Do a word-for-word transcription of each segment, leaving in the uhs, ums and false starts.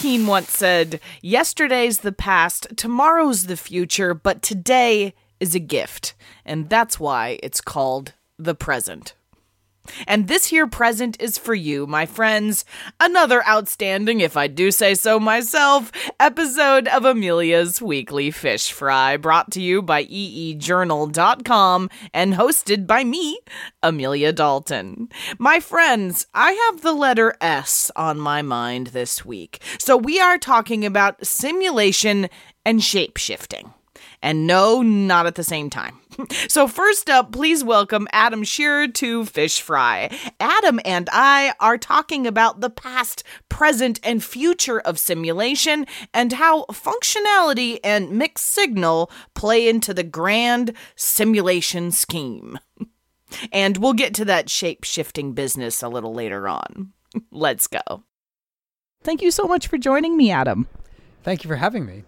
Keen once said, "Yesterday's the past, tomorrow's the future, but today is a gift." And that's why it's called the present. And this here present is for you, my friends. Another outstanding, if I do say so myself, episode of Amelia's Weekly Fish Fry, brought to you by e e journal dot com and hosted by me, Amelia Dalton. My friends, I have the letter S on my mind this week. So we are talking about simulation and shape-shifting. And no, not at the same time. So first up, please welcome Adam Shearer to Fish Fry. Adam and I are talking about the past, present, and future of simulation and how functionality and mixed signal play into the grand simulation scheme. And we'll get to that shape-shifting business a little later on. Let's go. Thank you so much for joining me, Adam. Thank you for having me.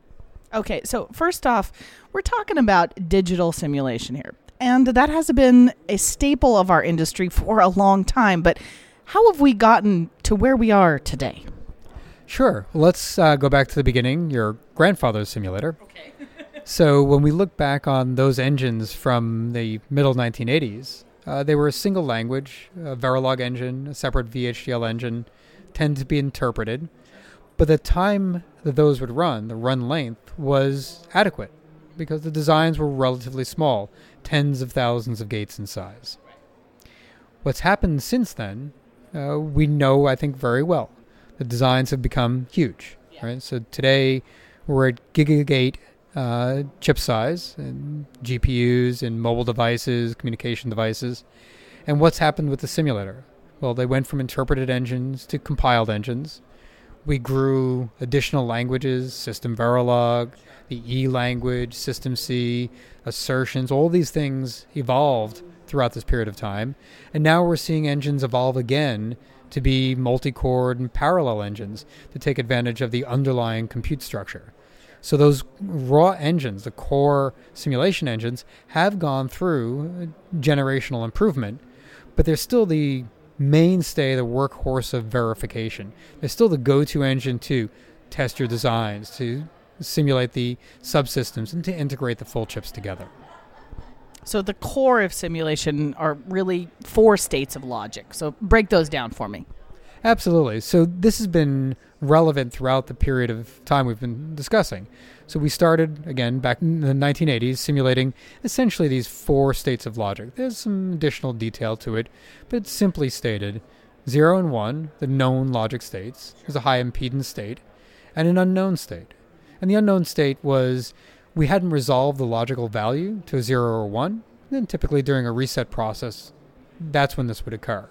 Okay, so first off, we're talking about digital simulation here. And that has been a staple of our industry for a long time. But how have we gotten to where we are today? Sure. Let's uh, go back to the beginning, your grandfather's simulator. Okay. So when we look back on those engines from the middle nineteen eighties, uh, they were a single language, a Verilog engine, a separate V H D L engine, tend to be interpreted. But the time that those would run, the run length, was adequate because the designs were relatively small, tens of thousands of gates in size. What's happened since then, uh, we know, I think, very well. The designs have become huge. Yeah. Right? So today we're at gigagate uh, chip size and G P Us and mobile devices, communication devices. And what's happened with the simulator? Well, they went from interpreted engines to compiled engines. We grew additional languages, System Verilog, the E language, System C, assertions, all these things evolved throughout this period of time. And now we're seeing engines evolve again to be multi-core and parallel engines to take advantage of the underlying compute structure. So those raw engines, the core simulation engines, have gone through generational improvement, but they're still the mainstay, the workhorse of verification. They're still the go-to engine to test your designs, to simulate the subsystems, and to integrate the full chips together. So the core of simulation are really four states of logic. So break those down for me. Absolutely. So this has been relevant throughout the period of time we've been discussing. So we started, again, back in the nineteen eighties, simulating essentially these four states of logic. There's some additional detail to it, but it's simply stated, zero and one, the known logic states. There's a high impedance state, and an unknown state. And the unknown state was we hadn't resolved the logical value to a zero or one. Then typically during a reset process, that's when this would occur.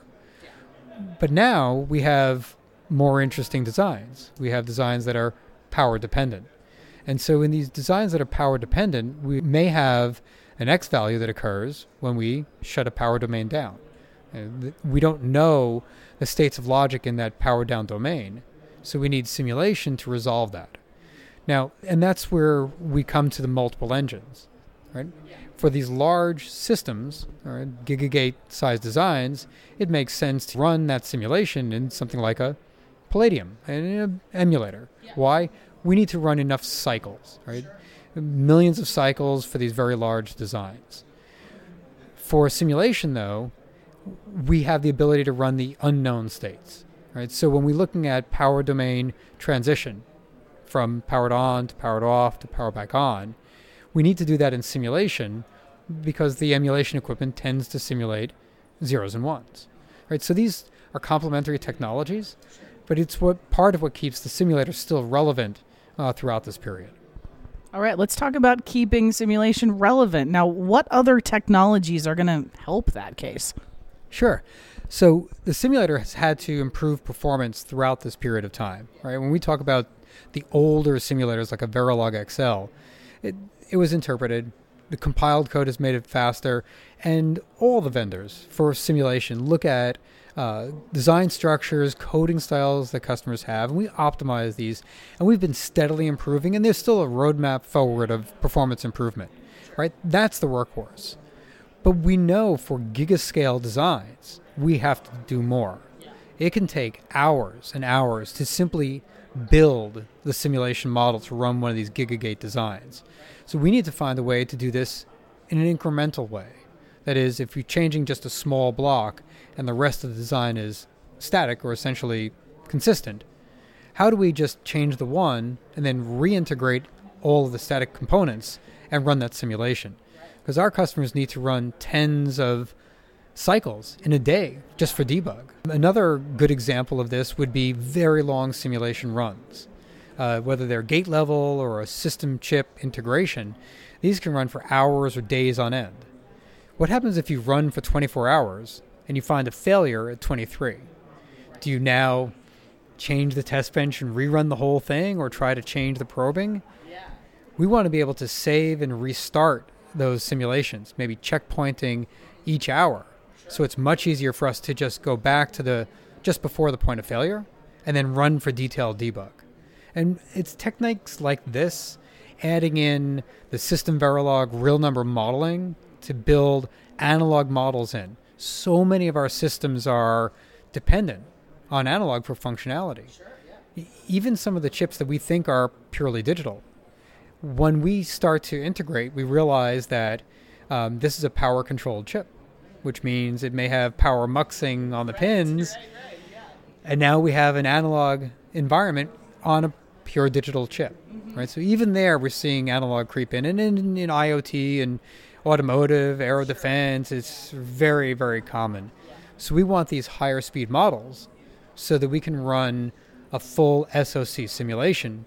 But now we have more interesting designs. We have designs that are power dependent. And so in these designs that are power dependent, we may have an X value that occurs when we shut a power domain down. And we don't know the states of logic in that power down domain. So we need simulation to resolve that. Now, and that's where we come to the multiple engines, right? For these large systems, or gigagate size designs, it makes sense to run that simulation in something like a Palladium, an emulator. Yeah. Why? We need to run enough cycles, right? Millions of cycles for these very large designs. For simulation, though, we have the ability to run the unknown states, right? So when we're looking at power domain transition from powered on to powered off to power back on, we need to do that in simulation because the emulation equipment tends to simulate zeros and ones, right? So these are complementary technologies, but it's what part of what keeps the simulator still relevant uh, throughout this period. All right, let's talk about keeping simulation relevant. Now, what other technologies are going to help that case? Sure. So the simulator has had to improve performance throughout this period of time, right? When we talk about the older simulators like a Verilog X L, it, it was interpreted, the compiled code has made it faster, and all the vendors for simulation look at uh, design structures, coding styles that customers have, and we optimize these, and we've been steadily improving, and there's still a roadmap forward of performance improvement, right? That's the workhorse. But we know for gigascale designs, we have to do more. It can take hours and hours to simply build the simulation model to run one of these Gigagate designs. So we need to find a way to do this in an incremental way. That is, if you're changing just a small block and the rest of the design is static or essentially consistent, how do we just change the one and then reintegrate all of the static components and run that simulation? Because our customers need to run tens of cycles in a day just for debug. Another good example of this would be very long simulation runs. Uh, whether they're gate level or a system chip integration, these can run for hours or days on end. What happens if you run for twenty-four hours and you find a failure at twenty-three? Do you now change the test bench and rerun the whole thing or try to change the probing? Yeah. We want to be able to save and restart those simulations, maybe checkpointing each hour. Sure. So it's much easier for us to just go back to the just before the point of failure and then run for detailed debug. And it's techniques like this, adding in the system Verilog real number modeling to build analog models in. So many of our systems are dependent on analog for functionality. Sure, yeah. Even some of the chips that we think are purely digital. When we start to integrate, we realize that um, this is a power-controlled chip, which means it may have power muxing on the right, pins. Right, right, yeah. And now we have an analog environment on a pure digital chip. Mm-hmm. Right? So even there, we're seeing analog creep in. And in, in IoT and automotive, aero sure. defense, it's very, very common. Yeah. So we want these higher speed models so that we can run a full S O C simulation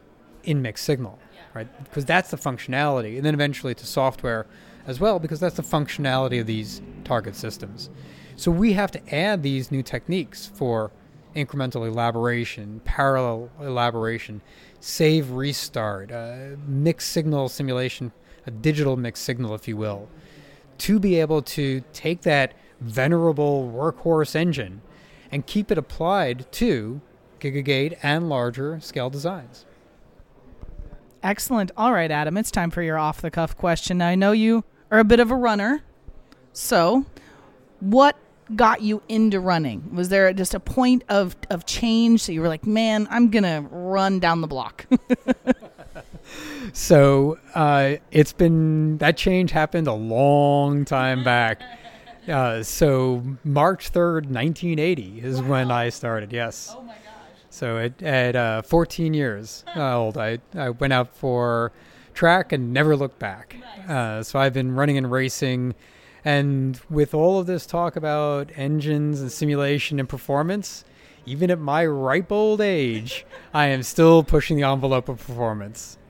in mixed signal. Right? Because that's the functionality, and then eventually to software as well, because that's the functionality of these target systems. So we have to add these new techniques for incremental elaboration, parallel elaboration, save, restart, uh, mixed signal simulation, a digital mixed signal, if you will, to be able to take that venerable workhorse engine and keep it applied to Gigagate and larger scale designs. Excellent. All right, Adam, it's time for your off-the-cuff question. Now, I know you are a bit of a runner, so what got you into running? Was there just a point of, of change so you were like, man, I'm going to run down the block? So uh, it's been, that change happened a long time back. Uh, so March third, nineteen eighty is wow. when I started, yes. Oh, my God. So at, at uh, fourteen years old, I, I went out for track and never looked back. Nice. Uh, so I've been running and racing. And with all of this talk about engines and simulation and performance, even at my ripe old age, I am still pushing the envelope of performance.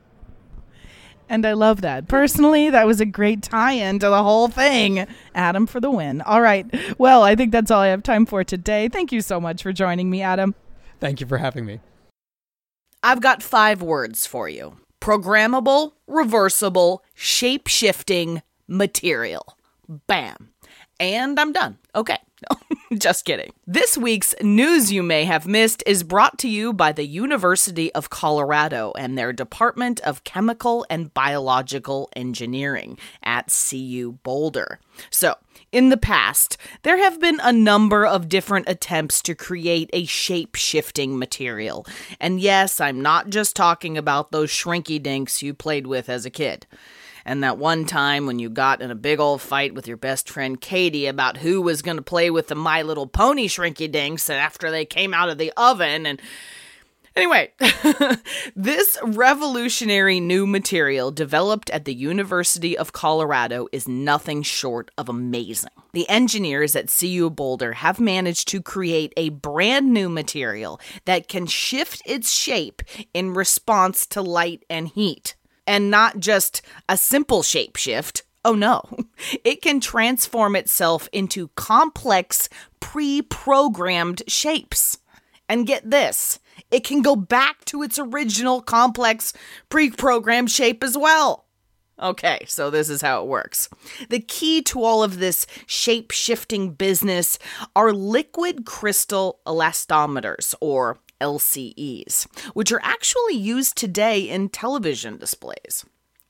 And I love that. Personally, that was a great tie-in to the whole thing. Adam for the win. All right. Well, I think that's all I have time for today. Thank you so much for joining me, Adam. Thank you for having me. I've got five words for you. Programmable, reversible, shape-shifting material. Bam. And I'm done. Okay. Just kidding. This week's news you may have missed is brought to you by the University of Colorado and their Department of Chemical and Biological Engineering at C U Boulder. So, in the past, there have been a number of different attempts to create a shape-shifting material. And yes, I'm not just talking about those shrinky-dinks you played with as a kid. And that one time when you got in a big old fight with your best friend Katie about who was going to play with the My Little Pony shrinky-dinks and after they came out of the oven. And anyway, this revolutionary new material developed at the University of Colorado is nothing short of amazing. The engineers at C U Boulder have managed to create a brand new material that can shift its shape in response to light and heat. And not just a simple shape shift. Oh no, it can transform itself into complex, pre-programmed shapes. And get this, it can go back to its original complex, pre-programmed shape as well. Okay, so this is how it works. The key to all of this shape-shifting business are liquid crystal elastometers, or L C Es, which are actually used today in television displays.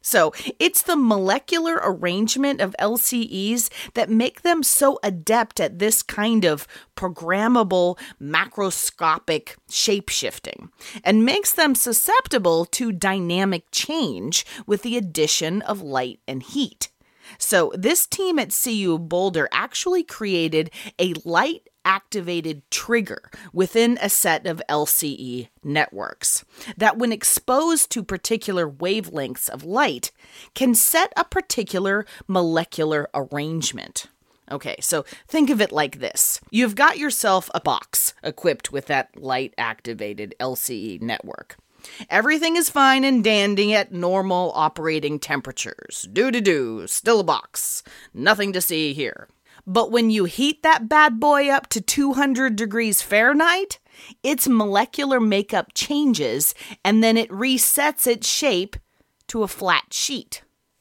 So it's the molecular arrangement of L C Es that make them so adept at this kind of programmable macroscopic shape-shifting and makes them susceptible to dynamic change with the addition of light and heat. So this team at C U Boulder actually created a light activated trigger within a set of L C E networks that, when exposed to particular wavelengths of light, can set a particular molecular arrangement. Okay, so think of it like this. You've got yourself a box equipped with that light-activated L C E network. Everything is fine and dandy at normal operating temperatures. Do-do-do, still a box. Nothing to see here. But when you heat that bad boy up to two hundred degrees Fahrenheit, its molecular makeup changes and then it resets its shape to a flat sheet.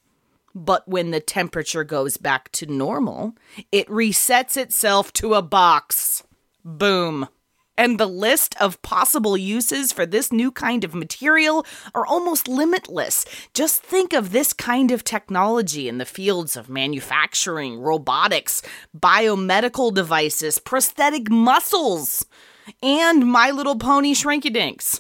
But when the temperature goes back to normal, it resets itself to a box. Boom. And the list of possible uses for this new kind of material are almost limitless. Just think of this kind of technology in the fields of manufacturing, robotics, biomedical devices, prosthetic muscles, and My Little Pony Shrinky-Dinks.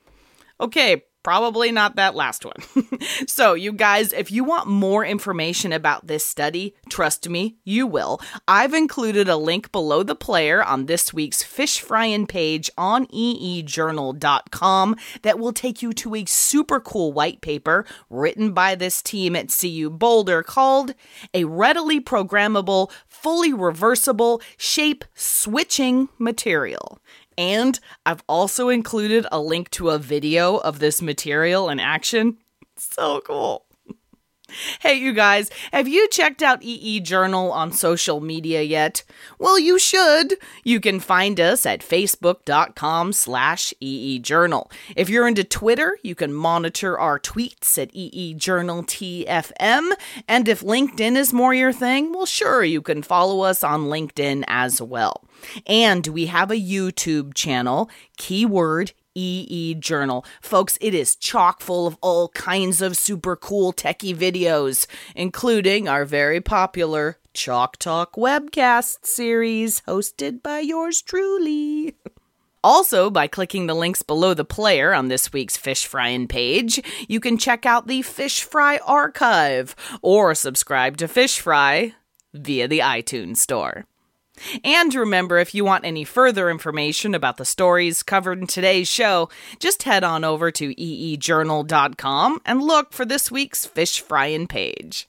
Okay, probably not that last one. So, you guys, if you want more information about this study, trust me, you will. I've included a link below the player on this week's Fish Fryin' page on e e journal dot com that will take you to a super cool white paper written by this team at C U Boulder called A Readily Programmable, Fully Reversible Shape Switching Material. And I've also included a link to a video of this material in action. So cool. Hey, you guys, have you checked out E E Journal on social media yet? Well, you should. You can find us at facebook.com slash eejournal. If you're into Twitter, you can monitor our tweets at eejournaltfm. And if LinkedIn is more your thing, well, sure, you can follow us on LinkedIn as well. And we have a YouTube channel, keyword E E Journal. Folks, it is chock full of all kinds of super cool techie videos, including our very popular Chalk Talk webcast series hosted by yours truly. Also, by clicking the links below the player on this week's Fish Fryin' page, you can check out the Fish Fry archive or subscribe to Fish Fry via the iTunes Store. And remember, if you want any further information about the stories covered in today's show, just head on over to e e journal dot com and look for this week's Fish Fryin' page.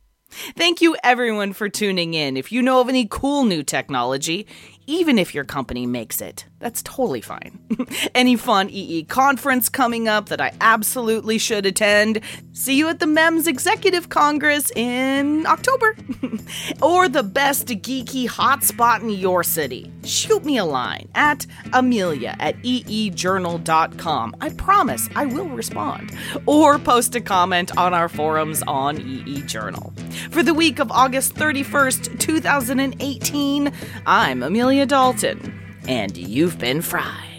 Thank you, everyone, for tuning in. If you know of any cool new technology, even if your company makes it, that's totally fine. Any fun E E conference coming up that I absolutely should attend, see you at the M E M S Executive Congress in October. Or the best geeky hotspot in your city, shoot me a line at Amelia at e e journal dot com. I promise I will respond. Or post a comment on our forums on E E Journal. For the week of August thirty-first, two thousand eighteen, I'm Amelia Dalton, and you've been fried.